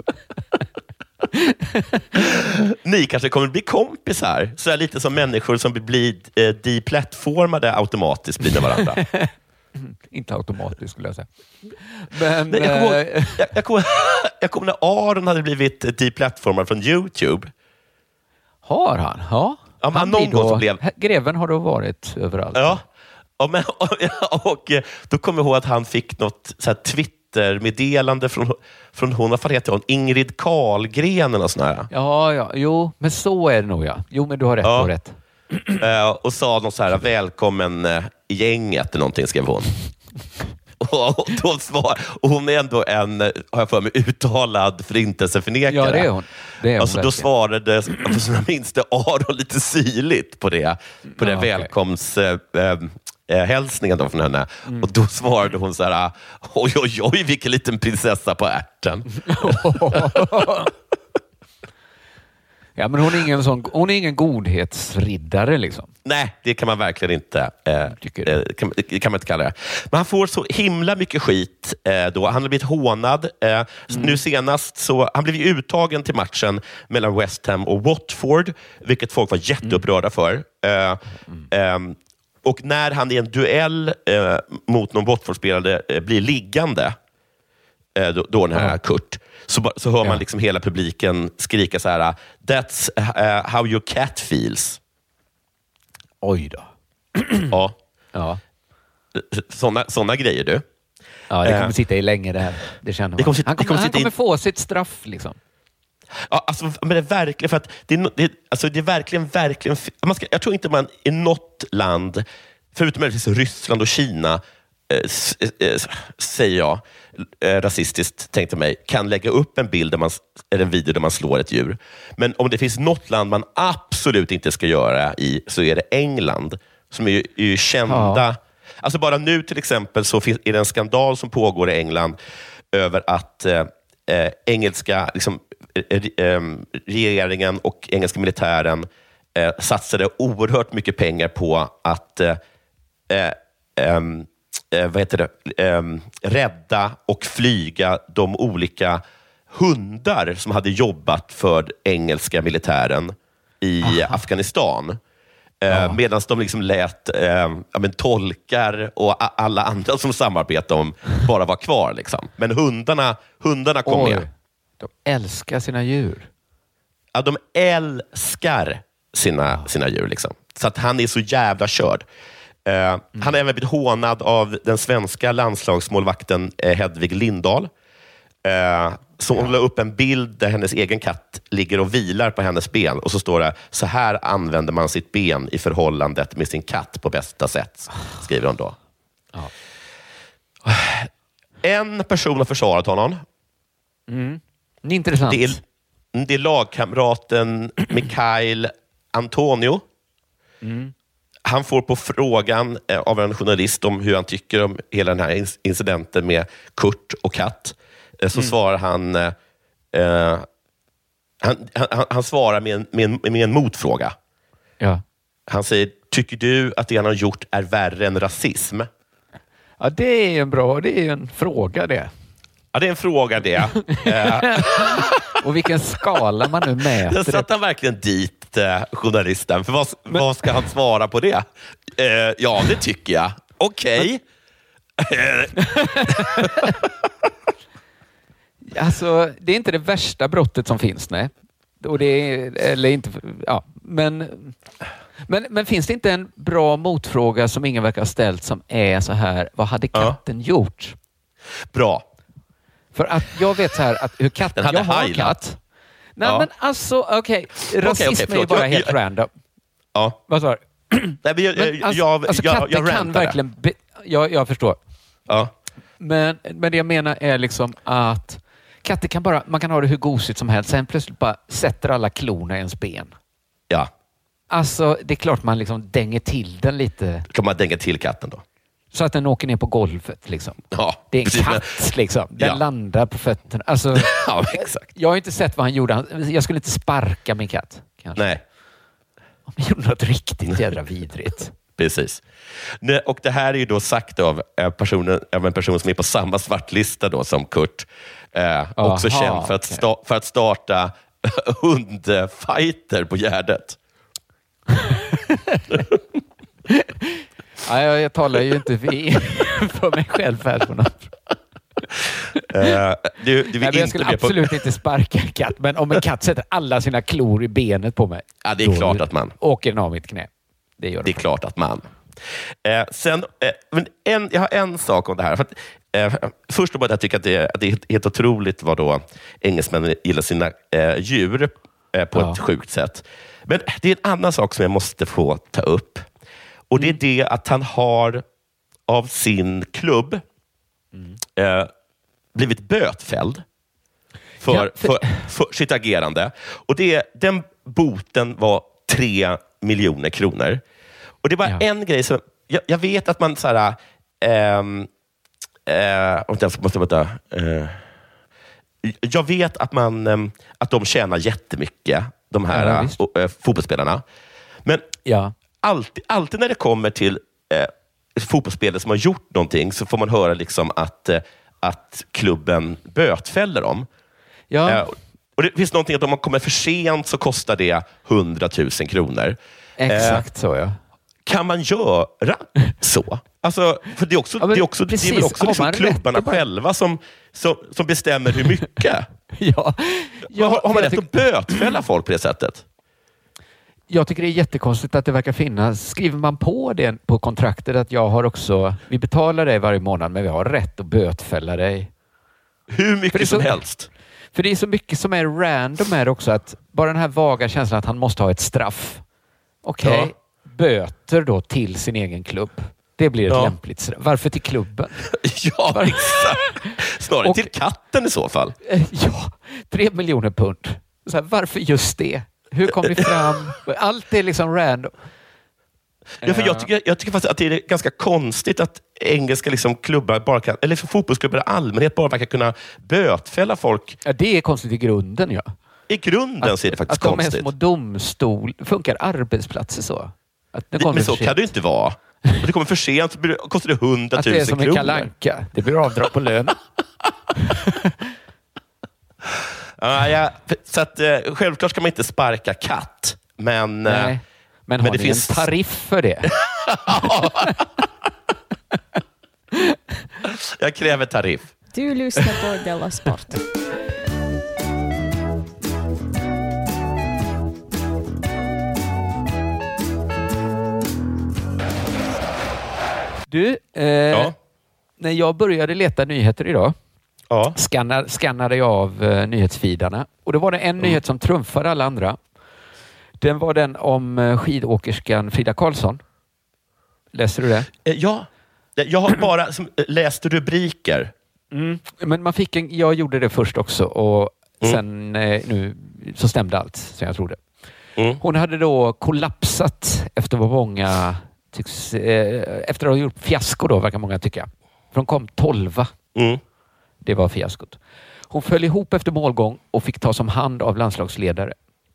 Ni kanske kommer att bli kompisar. Så här lite som människor som blir eh, deplattformade automatiskt blir med varandra. Inte automatiskt skulle jag säga. Men, Nej, jag kommer ihåg, jag, jag kommer, jag kommer när Aron hade blivit deplattformad från YouTube. Har han? Ja. Ja, men han någon då, gång så blev... Greven har då varit överallt. Ja, och, men, och, och då kommer jag ihåg att han fick något så här Twitter-meddelande från, från hon, vad fan heter hon? Ingrid Karlgren eller sån här. Ja, ja, jo, men så är det nog ja. Jo, men du har rätt, ja. du har rätt. Uh, och sa något så här, välkommen uh, i gänget eller någonting, skrev hon. och, och, då svar, och hon är ändå en, har jag för mig, uttalad förintelseförnekare. Ja, det är hon. Det är hon alltså, då svarade, för som jag minns det, Aron lite syrligt på det, på den ja, välkomst uh, uh, hälsningen då från henne. Mm. Och då svarade hon så här, oj, oj, oj, vilken liten prinsessa på ärten. Ja, men hon är ingen sån, hon är ingen godhetsriddare liksom. Nej, det kan man verkligen inte eh, eh, kan, det kan man inte kalla det. Men han får så himla mycket skit eh, då. Han har blivit hånad. Eh, mm. Nu senast så han blev uttagen till matchen mellan West Ham och Watford, vilket folk var jätteupprörda för. Eh, mm. eh, och när han i en duell eh, mot någon Watford-spelare eh, blir liggande, eh, då, då den här mm. Kurt, Så, så hör man ja. liksom hela publiken skrika så här: that's uh, how your cat feels. Oj då. Ja. ja. Såna, såna grejer du. Ja, det kommer uh, sitta i länge det här. Det känner man. Sitta, han kommer, kommer, han kommer in... få sitt straff liksom. Ja, alltså, men det är verkligen för att det är, det, alltså, det är verkligen, verkligen man ska, jag tror inte man i något land, förutom möjligtvis Ryssland och Kina, eh, säger jag, rasistiskt tänkte mig, kan lägga upp en bild där man, eller en video där man slår ett djur. Men om det finns något land man absolut inte ska göra i, så är det England, som är ju, är ju kända. Ja. Alltså bara nu till exempel så finns, är det en skandal som pågår i England över att eh, engelska liksom, eh, regeringen och engelska militären eh, satsade oerhört mycket pengar på att eh, eh, Eh, vad heter det? Eh, rädda och flyga de olika hundar som hade jobbat för engelska militären i Aha. Afghanistan. Eh, ja. Medan de liksom lät eh, ja, men tolkar och alla andra som samarbetar om bara var kvar. Liksom. Men hundarna, hundarna kom Oj. med. De älskar sina djur. Ja, de älskar sina, sina djur. Liksom. Så att han är så jävla körd. Uh, mm. Han har även blivit hånad av den svenska landslagsmålvakten uh, Hedvig Lindahl. Uh, så hon la upp en bild där hennes egen katt ligger och vilar på hennes ben. Och så står det, så här använder man sitt ben i förhållandet med sin katt på bästa sätt. Skriver hon då. Ja. En person har försvarat honom. Mm. Det är intressant. Det är, det är lagkamraten Mikael Antonio. Mm. Han får på frågan av en journalist om hur han tycker om hela den här incidenten med Kurt och katt. Så mm. svarar han, eh, han, han han svarar med en, med en, med en motfråga. Ja. Han säger, tycker du att det han har gjort är värre än rasism? Ja, det är en bra, det är en fråga det. Ja, det är en fråga det. Och vilken skala man nu mäter. Jag satt han verkligen dit, eh, journalisten. För vad, Men... vad ska han svara på det? Eh, ja, det tycker jag. Okej. Okay. Alltså, det är inte det värsta brottet som finns, nej. Och det är, eller inte, ja. Men, men, men finns det inte en bra motfråga som ingen verkar ha ställt som är så här, vad hade katten ja. gjort? Bra. För att jag vet så här, att hur katten, jag har en katt. Nej, ja. men alltså, okej. Okay. Rasism okay, okay, är ju bara jag, helt jag, random. Ja. Vad sa du? Nej, men jag, men alltså, jag, alltså jag, katten jag kan verkligen... Be, jag, jag förstår. Ja. Men, men det jag menar är liksom att katter kan bara, man kan ha det hur gosigt som helst, sen plötsligt bara sätter alla klorna i ens ben. Ja. Alltså, det är klart man liksom dänger till den lite. Kan man dänga till katten då? Så att den åker ner på golvet liksom. Ja, det är en precis, katt liksom. Den ja. landar på fötterna. Alltså, ja, exakt. Jag har inte sett vad han gjorde. Jag skulle inte sparka min katt. Kanske. Nej. Om jag gjorde något riktigt jädra vidrigt. Precis. Och det här är ju då sagt av, personen, av en person som är på samma svartlista då som Kurt. Eh, också känd för att, sta, för att starta hundfighter på Gärdet. Ja, jag, jag talar ju inte för, för mig själv här på något. Uh, du, du Nej, jag skulle absolut på... inte sparka en katt, men om en katt sätter alla sina klor i benet på mig, ja, det är klart att man åker den av mitt knä. Det, gör det är klart att man. Eh, sen, eh, men en, jag har en sak om det här. För att, eh, först och främst, jag tycker att det, att det är helt otroligt vad då engelsmännen gillar sina eh, djur eh, på ja. ett sjukt sätt. Men det är en annan sak som jag måste få ta upp. Och det är det att han har av sin klubb mm. eh, blivit bötfälld för, ja, för... För, för sitt agerande. Och det, den boten var tre miljoner kronor. Och det var ja. en grej som... Jag, jag vet att man så här... Ähm, äh, måste vänta, äh, jag vet att man ähm, att de tjänar jättemycket, de här ja, äh, fotbollsspelarna. Men ja. alltid, alltid när det kommer till äh, fotbollsspelare som har gjort någonting så får man höra liksom att, äh, att klubben bötfäller dem. Ja. Äh, och det finns någonting att om man kommer för sent så kostar det hundratusen kronor. Exakt äh, så, ja. Kan man göra så? Alltså, för det är, också, ja, det är, också, det är väl också liksom klubbarna själva som, som, som bestämmer hur mycket. ja. ja. Har, har man rätt att bötfälla folk på det sättet? Jag tycker det är jättekonstigt att det verkar finnas. Skriver man på det på kontraktet att jag har också, vi betalar dig varje månad men vi har rätt att bötfälla dig. Hur mycket som så, helst. För det är så mycket som är random är också att bara den här vaga känslan att han måste ha ett straff. Okej. Okay. Ja. Böter då till sin egen klubb. Det blir ett ja. lämpligt straff. Varför till klubben? ja, Var... exakt. Snarare och, till katten i så fall. Ja, tre miljoner pund. Så här, varför just det? Hur kom vi fram? Allt är liksom random. Ja, för jag tycker, jag tycker faktiskt att det är ganska konstigt att engelska liksom klubbar bara kan, eller för fotbollsklubbar i allmänhet bara kan kunna bötfälla folk. Ja, det är konstigt i grunden, ja. I grunden att, så är det faktiskt att konstigt. Att de är små domstol. Funkar arbetsplatser så? Att det, men så kan det inte vara. Om det kommer för sent så kostar det hundratusen kronor. Att det är som en kalanka. Det blir avdrag på lön. ja, ja, så att, eh, självklart ska man inte sparka katt. Men, Nej, men, men har det ni finns en tariff för det? Jag kräver tariff. Du lyssnar på Della Sport. Du, eh, Ja. när jag började leta nyheter idag Ja. skannar, skannade jag av eh, nyhetsfeedarna. Och då var det en Mm. nyhet som trumfade alla andra. Den var den om eh, skidåkerskan Frida Karlsson. Läser du det? Eh, Ja. Jag har bara som, eh, läst rubriker. Mm. Men man fick en, jag gjorde det först också och Mm. sen eh, nu så stämde allt som jag trodde. Mm. Hon hade då kollapsat efter vad många tycks, eh, efter att ha gjort fiasko då, verkar många tycka. För hon kom tolva. Mm. Det var fiaskot. Hon föll ihop efter målgång och fick tas om hand av landslagsledare.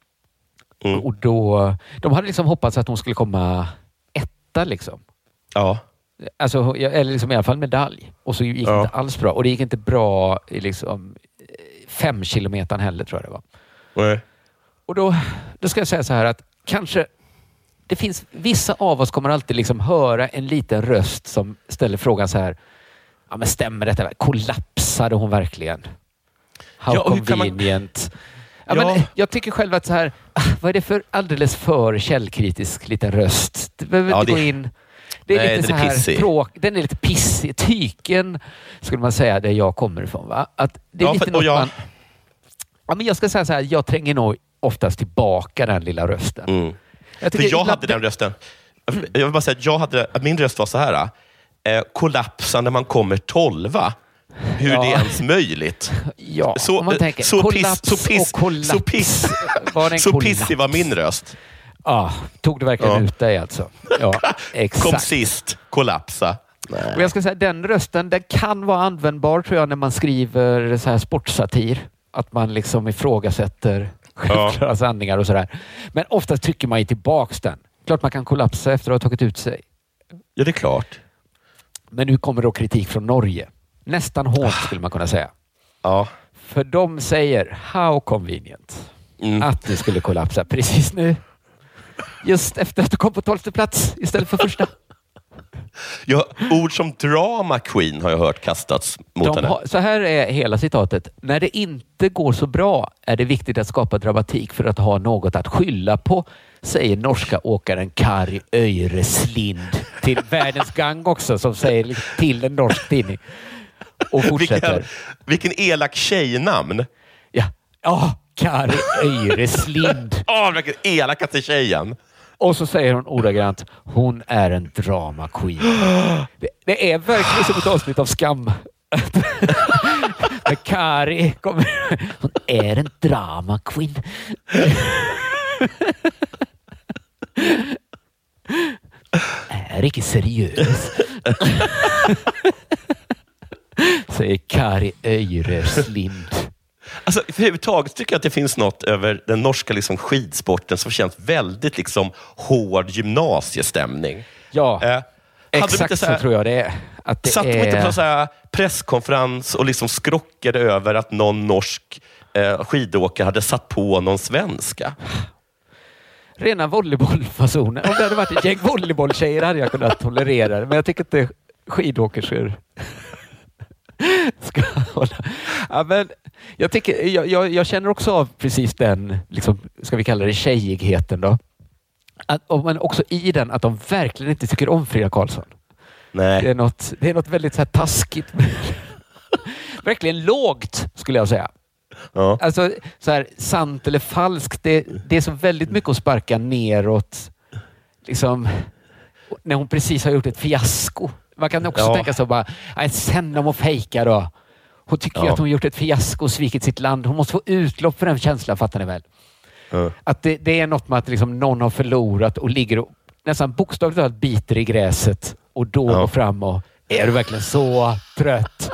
Mm. Och då, de hade liksom hoppats att hon skulle komma etta liksom. Ja. Alltså, eller liksom i alla fall medalj. Och så gick det Ja. inte alls bra. Och det gick inte bra i liksom fem kilometer heller, tror jag det var. Nej. Och då, då ska jag säga så här att kanske det finns vissa av oss kommer alltid liksom höra en liten röst som ställer frågan så här: ja, men stämmer detta? Kollapsade hon verkligen? How Ja, och hur kan man- convenient. Ja, Ja. men jag tycker själv att så här, ah, vad är det för alldeles för källkritisk liten röst? Du behöver Ja, inte det- gå in. Det är Nej, lite den så är här pissig. tråk, den är lite pissig. Tyken skulle man säga där jag kommer ifrån. Va? Att det är Ja, lite för- något och jag- man... Ja, men jag ska säga så här, jag tränger nog oftast tillbaka den lilla rösten. Mm. Jag För tycker jag ibland- hade den rösten. Jag vill bara säga att jag hade, att min röst var så här. Eh, kollapsa när man kommer tolva. Hur Ja. det är ens möjligt. Ja, Så, om man eh, tänker så kollaps piss, så piss, och kollaps. Så, piss, Var det en så kollaps? pissig var min röst. Ja, tog du verkligen Ja. ut dig alltså? Ja, exakt. Kom sist, kollapsa. Och jag ska säga, den rösten den kan vara användbar tror jag när man skriver så här sportsatir. Att man liksom ifrågasätter självklara Ja. sanningar och sådär. Men ofta trycker man ju tillbaks den. Klart man kan kollapsa efter att ha tagit ut sig. Ja, det är klart. Men nu kommer då kritik från Norge. Nästan hårt skulle man kunna säga. Ja. För de säger, how convenient, Mm. att du skulle kollapsa precis nu. Just efter att du kom på tolfte plats istället för första. Ja, ord som drama queen har jag hört kastats mot De henne. har, så här är hela citatet. När det inte går så bra är det viktigt att skapa dramatik för att ha något att skylla på, säger norska åkaren Kari Øyreslind till Världens Gang också, som säger till en norsk tidning. Och fortsätter. Vilken, vilken elak tjejnamn. Ja, ja Kari Øyreslind. Åh, vilken elakaste tjejen. Och så säger hon ordagrant, hon är en drama queen. Det, det är verkligen som ett avsnitt av Skam. Men Kari kommer... Hon är en drama queen. Är inte seriös. Säger Kari Øyreslind. Alltså, överhuvudtaget tycker jag att det finns något över den norska liksom, skidsporten som känns väldigt liksom, hård gymnasiestämning. Ja, Eh, hade exakt du inte så, så här- tror jag det är. Att det Satt de är... inte på så här presskonferens och liksom skrockade över att någon norsk eh, skidåkare hade satt på någon svenska? Rena volleybollfasoner. Om det hade varit ett gäng volleybolltjejer hade jag kunnat tolerera det. Men jag tycker inte skidåkerskor ska hålla. Ja, men jag, tycker, jag, jag, jag känner också av precis den, liksom, ska vi kalla det tjejigheten då. Att, och, men också i den att de verkligen inte tycker om Frida Karlsson. Nej. Det är något, det är något väldigt så här taskigt. Verkligen lågt skulle jag säga. Ja. Alltså, så här, sant eller falskt, det, det är så väldigt mycket att sparka neråt. Liksom, när hon precis har gjort ett fiasko. Man kan också Ja. tänka så bara, nej, sen om hon fejkar då. Hon tycker ju Ja. att hon gjort ett fiasko och svikit sitt land. Hon måste få utlopp för den känslan, fattar ni väl? Ja. Att det, det är något med att liksom någon har förlorat och ligger och nästan bokstavligt talat biter i gräset och då Ja. går fram och är du verkligen så trött?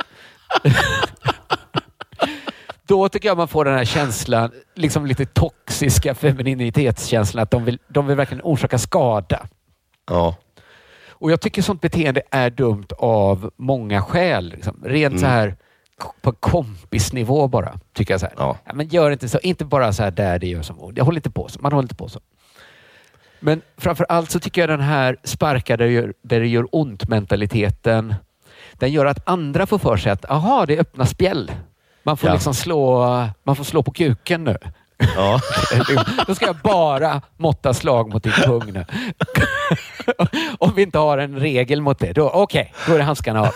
Då tycker jag man får den här känslan, liksom lite toxiska femininitetskänslan, att de vill, de vill verkligen orsaka skada. Ja. Och jag tycker sånt beteende är dumt av många skäl. Liksom. Rent Mm. så här på kompisnivå bara, tycker jag så här. Ja. Ja, men gör inte så. Inte bara så här där det gör som jag håller inte på så. Man håller inte på så. Men framför allt så tycker jag den här sparkar där det gör, där det gör ont mentaliteten, den gör att andra får för sig att aha, det är öppna spjäll. Man får Ja. liksom slå, man får slå på kuken nu. Ja. Då ska jag bara måtta slag mot din pung nu. Om vi inte har en regel mot det. Då, okej, okay, då är det handskarna av.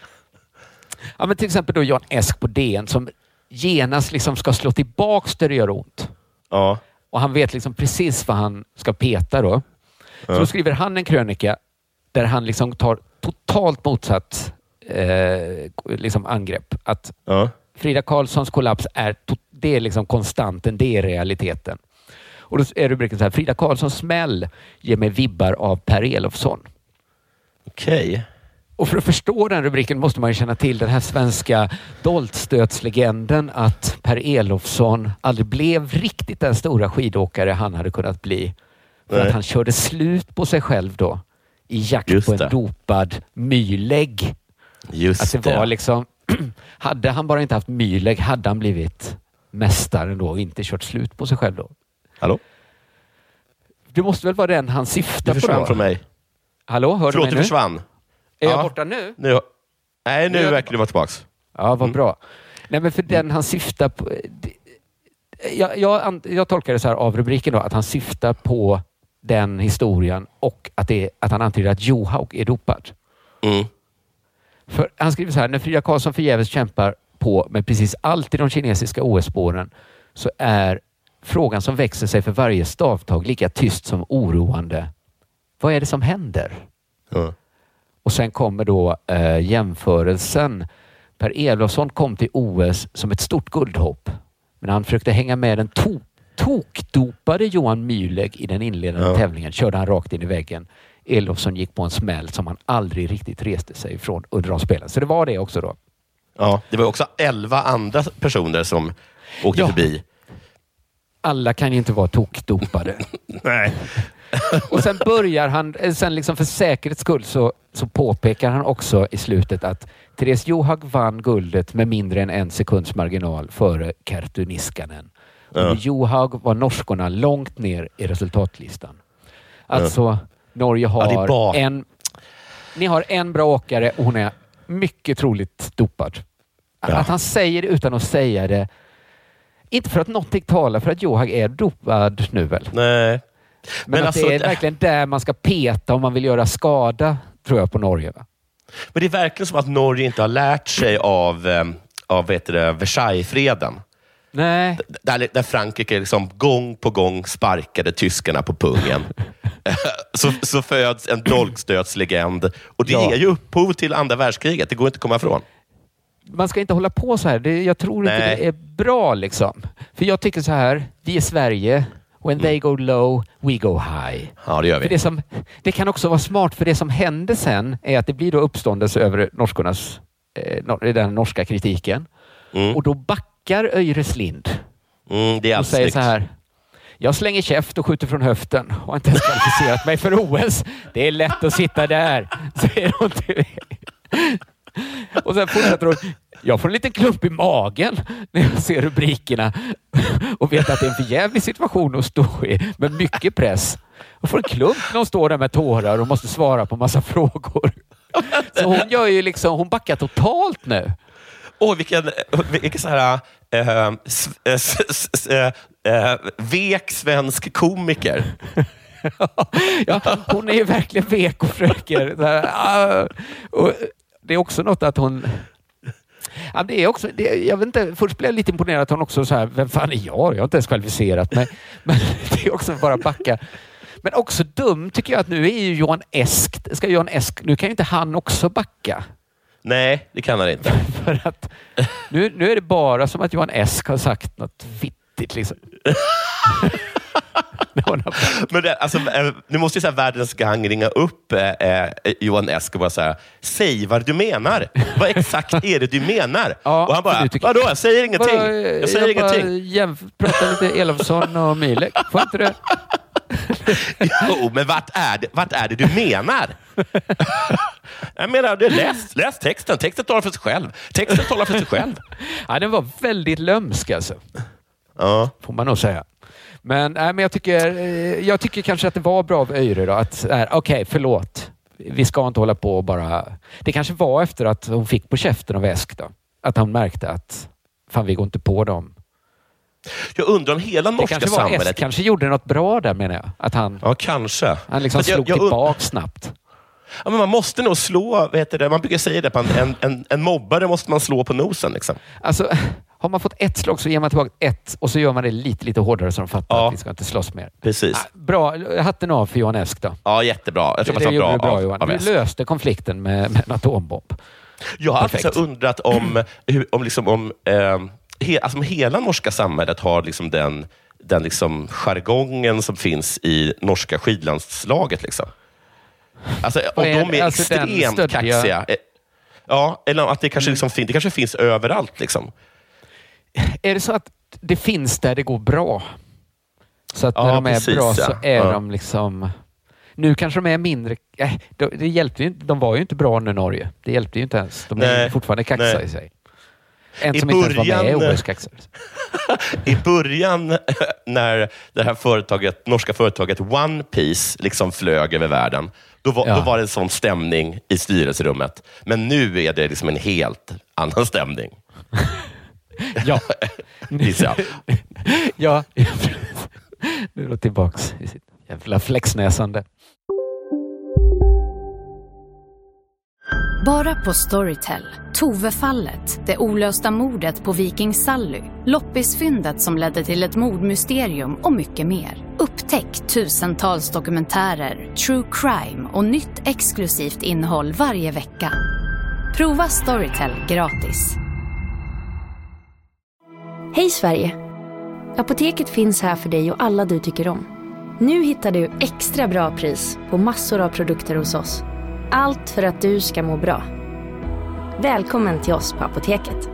Ja, men till exempel då Jan Esk på D N som genast liksom ska slå tillbaks där det gör ont. Ja. Och han vet liksom precis vad han ska peta då. Så ja. då skriver han en krönika där han liksom tar totalt motsatt eh, liksom angrepp. Att ja. Frida Karlssons kollaps är, det är liksom konstanten, det är realiteten. Och då är rubriken så här: Frida Karlssons smäll ger mig vibbar av Per Elofsson. Okej. Okay. Och för att förstå den rubriken måste man ju känna till den här svenska doltstötslegenden att Per Elofsson aldrig blev riktigt den stora skidåkare han hade kunnat bli. För Nej. att han körde slut på sig själv då i jakt Just på en det. dopad Myleg. Just att det, det var liksom hade han bara inte haft Myleg hade han blivit mästare då och inte kört slut på sig själv då. Hallå? Det måste väl vara den han syftar på då? Du försvann från mig. Hallå, hör Förlåt, du mig nu? du försvann. Är ja. jag borta nu? nu? Nej, nu, nu verkar du vara tillbaka. Ja, vad mm. bra. Nej, men för den han syftar på... Jag, jag, jag tolkar det så här av rubriken då, att han syftar på den historien och att, det, att han antyder att Johaug är dopad. Mm. För han skriver så här: när Frida Karlsson förgäves kämpar på med precis allt i de kinesiska O S-spåren så är frågan som växer sig för varje stavtag lika tyst som oroande. Vad är det som händer? Mm. Och sen kommer då eh, jämförelsen. Per Elofsson kom till O S som ett stort guldhopp. Men han försökte hänga med den to- tokdopade Johan Myleg i den inledande ja. tävlingen. Körde han rakt in i väggen. Elofsson gick på en smäll som han aldrig riktigt reste sig ifrån under de spelen. Så det var det också då. Ja, det var också elva andra personer som åkte ja. förbi. Alla kan ju inte vara tokdopade. Nej. Och sen börjar han, sen liksom för säkerhets skull så, så påpekar han också i slutet att Therese Johaug vann guldet med mindre än en sekunds marginal före Kerttu Niskanen. Ja. Och Johaug var norskorna långt ner i resultatlistan. Alltså, ja. Norge har ja, bara... en... Ni har en bra åkare och hon är mycket troligt dopad. Ja. Att han säger det utan att säga det. Inte för att någonting talar för att Johaug är dopad nu väl? Nej. Men, Men att alltså, det är verkligen där man ska peta om man vill göra skada, tror jag, på Norge. Va? Men det är verkligen som att Norge inte har lärt sig av, av vet du, Versaillesfreden. Nej. Där, där Frankrike liksom gång på gång sparkade tyskarna på pungen. så, så föds en dolkstötslegend. Och det ja. ger ju upphov till andra världskriget. Det går inte att komma ifrån. Man ska inte hålla på så här. Det, jag tror Nej. inte det är bra liksom. För jag tycker så här, vi är Sverige. When they go low, we go high. Ja, det gör vi. För det, som, det kan också vara smart, för det som händer sen är att det blir då uppståndelse över norskornas, eh, den norska kritiken. Mm. Och då backar Öreslind. Mm, det är och säger snyggt. så här: jag slänger käft och skjuter från höften och har inte ens kvalificerat mig för O S. Det är lätt att sitta där, säger hon till mig. Och sen fortsätter hon: jag får en liten klump i magen när jag ser rubrikerna och vet att det är en förjävlig situation att stå i med mycket press. Jag får en klump när hon står där med tårar och måste svara på massa frågor. Så hon gör ju liksom, hon backar totalt nu. Åh, vilken, vilken så här äh, äh, s, s, äh, äh, vek svensk komiker. Ja, hon är ju verkligen vek och försöker. Och det är också något att hon... Ja, det är också, det, jag vet inte, först blev jag lite imponerad att hon också så här, vem fan är jag? Jag har inte ens kvalificerat mig. Men det är också bara backa. Men också dum tycker jag att nu är ju Johan Esk, ska Johan Esk, nu kan ju inte han också backa. Nej, det kan han inte. För att nu, nu är det bara som att Johan Esk har sagt något vittigt liksom. Men det, alltså, nu måste ju så här världens gang ringa upp eh, Johan Esk och bara säga: säg vad du menar. Vad exakt är det du menar? Ja, och han bara, tycker... vadå? Jag säger ingenting. Bara, jag säger jag ingenting. Bara jämf- pratar lite Elofsson och Myleg. Får inte det? Jo, men vart är det, vart är det du menar? Jag menar, du läs, läs texten. Texten talar för sig själv. Texten talar för sig själv. Ja, den var väldigt lömsk alltså. Ja. Får man nog säga. Men, nej, men jag, tycker, jag tycker kanske att det var bra av Öre då. Att, okej, okay, förlåt. Vi ska inte hålla på och bara... Det kanske var efter att hon fick på käften av Esk då. Att han märkte att fan, vi går inte på dem. Jag undrar om hela norska det samhället... S kanske gjorde något bra där, menar jag. Att han, ja, kanske. Han liksom jag, slog jag, tillbaka snabbt. Ja, men man måste nog slå, vad heter det? Man brukar säga det, på en, en, en, en mobbare måste man slå på nosen. Liksom. Alltså, har man fått ett slag så ger man tillbaka ett och så gör man det lite, lite hårdare så de fattar ja. att vi ska inte slåss mer. Precis. Ah, bra, hatten av för Johan Esk då. Ja, jättebra. Jag tror det det var bra, bra av, Johan. av Du Esk. löste konflikten med, med en atombomb. Jag har Perfekt. alltså undrat om, hur, om, liksom, om, eh, he, alltså om hela norska samhället har liksom den, den liksom jargongen som finns i norska skidlandslaget. Liksom. Alltså, om är, de är alltså extremt stödja... kaxiga. Ja, eller att det kanske, liksom, fin, det kanske finns överallt. Liksom. Är det så att det finns där det går bra? Så att när ja, de är precis, bra så ja. är ja. de liksom... Nu kanske de är mindre... Äh, det, det hjälpte ju inte. De var ju inte bra nu, Norge. Det hjälpte ju inte ens. De är nej, fortfarande kaxa nej. i sig. En I som början, inte ens var med är O S-kaxare. I början när det här företaget, norska företaget One Piece liksom flög över världen, då var, ja. då var det en sån stämning i styrelserummet. Men nu är det liksom en helt annan stämning. Ja. Gissar jag. Ja. Nu är det tillbaks i sitt jävla flexnäsande. Bara på Storytel. Tove-fallet, det olösta mordet på Viking Sally, loppisfyndet som ledde till ett mordmysterium och mycket mer. Upptäck tusentals dokumentärer, true crime och nytt exklusivt innehåll varje vecka. Prova Storytel gratis. Hej Sverige! Apoteket finns här för dig och alla du tycker om. Nu hittar du extra bra pris på massor av produkter hos oss. Allt för att du ska må bra. Välkommen till oss på Apoteket.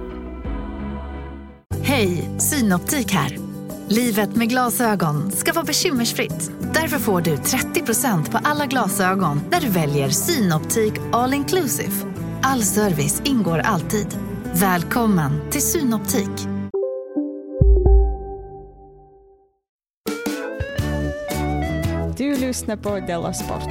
Hej, Synoptik här. Livet med glasögon ska vara bekymmersfritt. Därför får du trettio procent på alla glasögon när du väljer Synoptik All Inclusive. All service ingår alltid. Välkommen till Synoptik. Du lyssnar på Della Sport.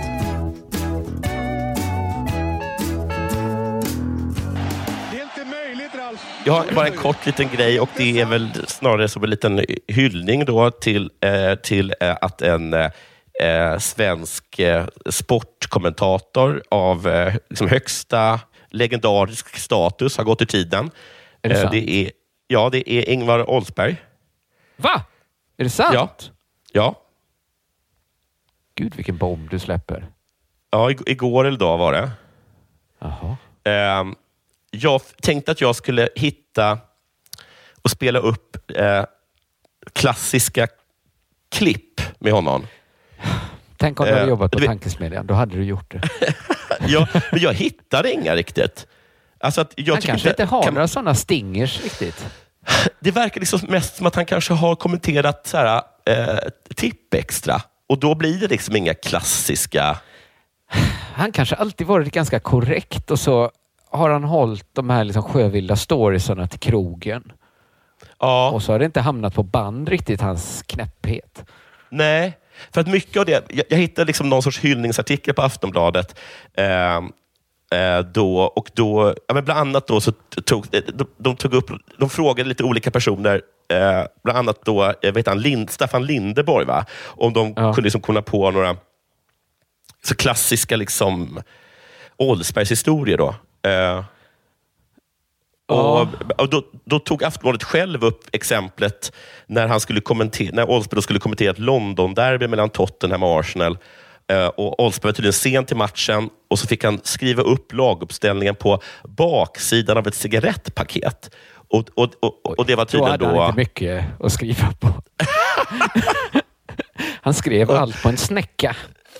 Jag har bara en kort liten grej och det är väl snarare som en liten hyllning då till, eh, till eh, att en eh, svensk eh, sportkommentator av eh, liksom högsta legendarisk status har gått i tiden. Är det eh, sant? det är, ja, det är Ingvar Oldsberg. Va? Är det sant? Ja. ja. Gud, vilken bomb du släpper. Ja, igår eller idag var det. Jaha. Eh, Jag tänkte att jag skulle hitta och spela upp eh, klassiska klipp med honom. Tänk om du hade eh, jobbat på du... Tankesmedjan. Då hade du gjort det. ja, men jag hittade inga riktigt. Alltså att jag han kanske inte har kan... några sådana stingers riktigt. Det verkar liksom mest som att han kanske har kommenterat så här, eh, tipp extra. Och då blir det liksom inga klassiska... Han kanske alltid varit ganska korrekt och så har han hållit de här liksom sjövilda storiesarna till krogen. Ja. Och så har det inte hamnat på band riktigt, hans knäpphet. Nej, för att mycket av det... Jag, jag hittade liksom någon sorts hyllningsartikel på Aftonbladet. Eh, eh, då, och då, ja, men bland annat då så tog de, de tog upp... De frågade lite olika personer, eh, bland annat då, jag vet han, Lind, Staffan Lindeborg, va? Om de ja. kunde liksom komma på några så klassiska liksom Oldsbergs historier då. Uh, och, och då, då tog Aftonbladet själv upp exemplet när han skulle kommentera, när Oldsberg skulle kommentera ett London-derby mellan Tottenham och Arsenal. Uh, och Oldsberg var tydligen sent till matchen och så fick han skriva upp laguppställningen på baksidan av ett cigarettpaket. Och, och, och, och det var tydligen då... Då hade han inte mycket att skriva på. Han skrev allt på en snäcka.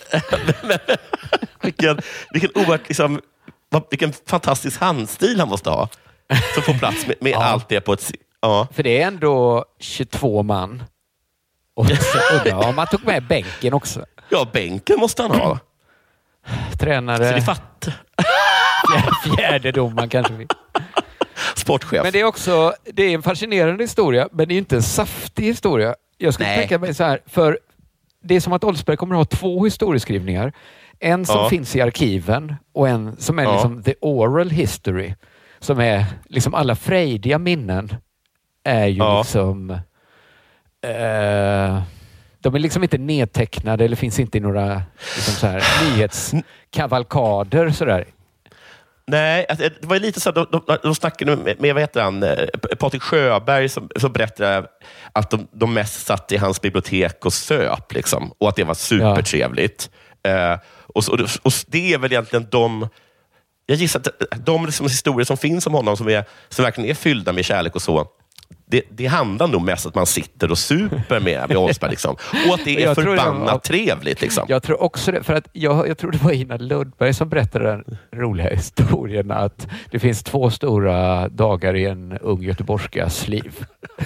vilken, vilken oerhört liksom... Vilken fantastisk handstil han måste ha. Som får plats med, med ja. allt det på ett... Ja. För det är ändå tjugotvå man. Och så undrar om man tog med bänken också. Ja, bänken måste han ha. Tränare. Så det är fatt. Fjärde domaren kanske vi. Sportchef. Men det är också det är en fascinerande historia, men det är inte en saftig historia. Jag skulle tänka mig så här, för det är som att Oldsberg kommer att ha två historieskrivningar. En som ja. finns i arkiven och en som är ja. liksom the oral history. Som är liksom alla frejdiga minnen är ju ja. liksom Uh, de är liksom inte nedtecknade eller finns inte i några liksom så här, nyhetskavalkader sådär. Nej, alltså, det var lite så att de, de, de snackade med, med vad heter han, Patrik Sjöberg som, som berättade att de, de mest satt i hans bibliotek och söp liksom, och att det var supertrevligt. Ja. Uh, och, och, och det är väl egentligen de jag gissar att de liksom historier som finns om honom som, är, som verkligen är fyllda med kärlek och så, det, det handlar nog mest att man sitter och super med, med Oldsberg liksom. Och att det är förbannat det var, trevligt liksom. Jag tror också det, för att jag, jag tror det var Ina Lundberg som berättade den roliga historien att det finns två stora dagar i en ung göteborgskas liv.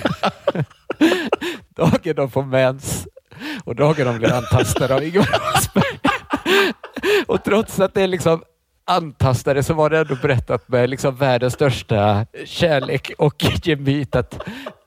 Dagen de får mens och dagen de blir antastade av Ingvar Oldsberg. Och trots att det är liksom antastade så var det ändå berättat med liksom världens största kärlek och gemyt att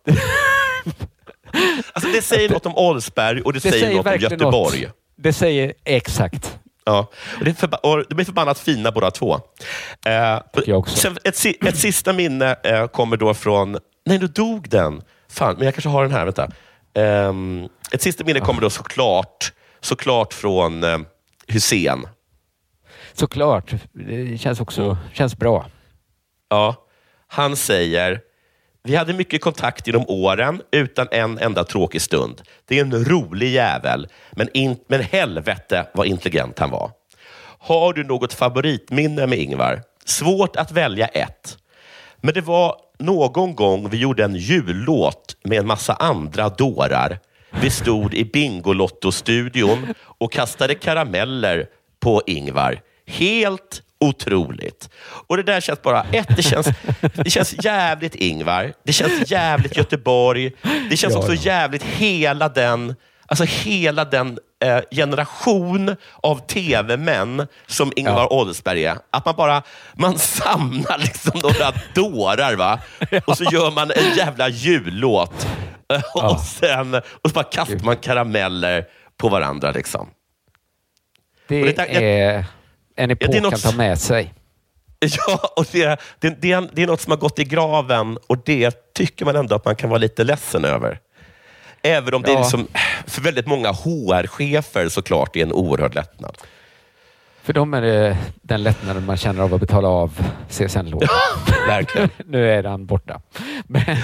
alltså det säger något om Oldsberg och det, det säger, säger något om Göteborg. Något. Det säger exakt. Ja, och det, är förba- och det blir förbannat fina båda två. Eh, sen ett, ett sista minne eh, kommer då från... Nej, nu dog den. Fan, men jag kanske har den här. Vänta. Eh, ett sista minne kommer då såklart, såklart från eh, Hussein. Såklart. Det känns också mm. känns bra. Ja, han säger: vi hade mycket kontakt genom åren utan en enda tråkig stund. Det är en rolig jävel, men, in, men helvete vad intelligent han var. Har du något favoritminne med Ingvar? Svårt att välja ett. Men det var någon gång vi gjorde en jullåt med en massa andra dårar. Vi stod i Bingolotto-studion och kastade karameller på Ingvar. Helt otroligt. Och det där känns bara ett, det känns, det känns jävligt Ingvar. Det känns jävligt Göteborg. Det känns ja, också ja. jävligt hela den alltså hela den eh, generation av tv-män som Ingvar ja. Oldsberg är. Att man bara man samlar liksom några dårar va? Ja. Och så gör man en jävla jullåt. Ja. Och sen och så bara kastar man karameller på varandra liksom. Det, det där, är jag, en epok ja, något, kan ta med sig. Ja, och det, det, det, är, det är något som har gått i graven och det tycker man ändå att man kan vara lite ledsen över. Även om ja. det är liksom, för väldigt många H R-chefer såklart är en oerhörd lättnad. För dem är det den lättnaden man känner av att betala av C S N-lån. Ja, verkligen. Nu är den borta. Men,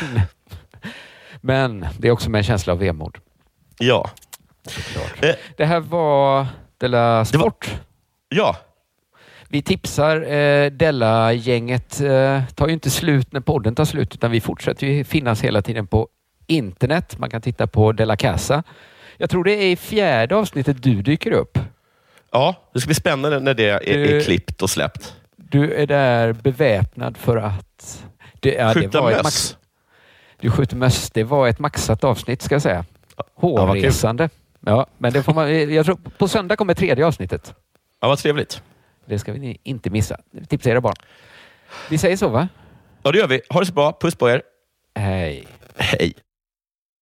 men det är också med en känsla av vemod. Ja. Eh, det här var Della Sport. Var, ja. Vi tipsar. Eh, Della-gänget eh, tar ju inte slut när podden tar slut, utan vi fortsätter ju finnas hela tiden på internet. Man kan titta på Della Casa. Jag tror det är i fjärde avsnittet du dyker upp. Ja, det ska bli spännande när det är, du, är klippt och släppt. Du är där beväpnad för att... Det, ja, skjuta det var möss. Max, du skjuter möss. Det var ett maxat avsnitt ska jag säga. Hårresande. Ja, ja, men det får man... Jag tror på söndag kommer tredje avsnittet. Ja, vad trevligt. Det ska vi inte missa. Tipsa era barn. Vi säger så va? Ja, det gör vi. Ha det så bra. Puss på er. Hej. Hej.